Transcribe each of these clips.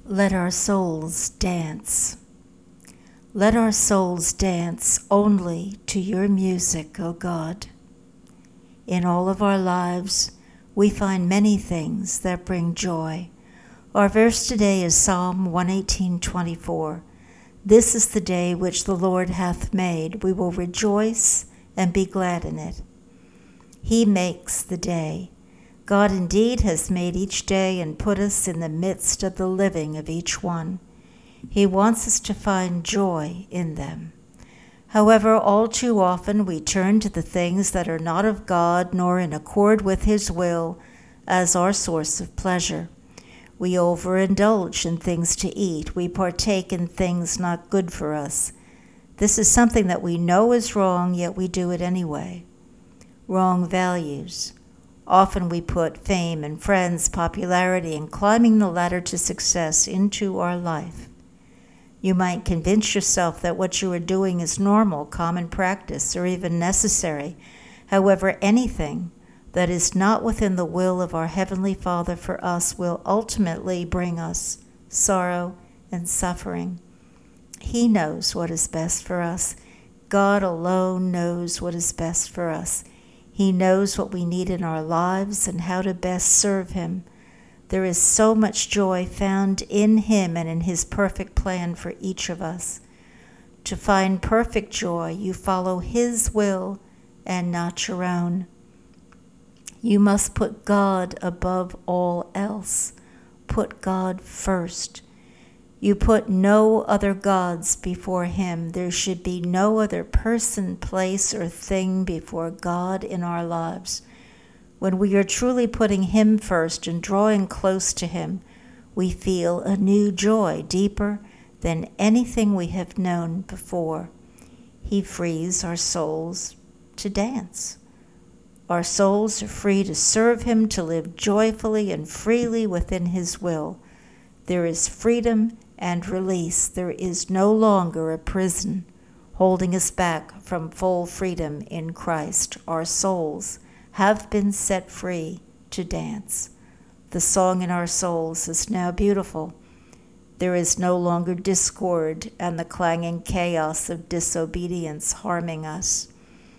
Let our souls dance. Let our souls dance only to your music, O God. In all of our lives, we find many things that bring joy. Our verse today is Psalm 118:24. This is the day which the Lord hath made. We will rejoice and be glad in it. He makes the day. God indeed has made each day and put us in the midst of the living of each one. He wants us to find joy in them. However, all too often we turn to the things that are not of God nor in accord with His will as our source of pleasure. We overindulge in things to eat. We partake in things not good for us. This is something that we know is wrong, yet we do it anyway. Wrong values. Often we put fame and friends, popularity, and climbing the ladder to success into our life. You might convince yourself that what you are doing is normal, common practice, or even necessary. However, anything that is not within the will of our Heavenly Father for us will ultimately bring us sorrow and suffering. He knows what is best for us. God alone knows what is best for us. He knows what we need in our lives and how to best serve Him. There is so much joy found in Him and in His perfect plan for each of us. To find perfect joy, you follow His will and not your own. You must put God above all else. Put God first. You put no other gods before Him. There should be no other person, place, or thing before God in our lives. When we are truly putting Him first and drawing close to Him, we feel a new joy deeper than anything we have known before. He frees our souls to dance. Our souls are free to serve Him, to live joyfully and freely within His will. There is freedom and release. There is no longer a prison holding us back from full freedom in Christ. Our souls have been set free to dance. The song in our souls is now beautiful. There is no longer discord and the clanging chaos of disobedience harming us.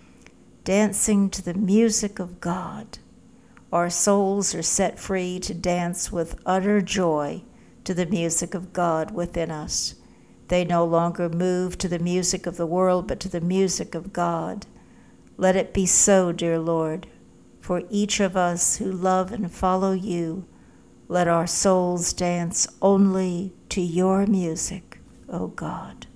Dancing to the music of God, our souls are set free to dance with utter joy to the music of God within us. They no longer move to the music of the world, but to the music of God. Let it be so, dear Lord, for each of us who love and follow You. Let our souls dance only to Your music, O God.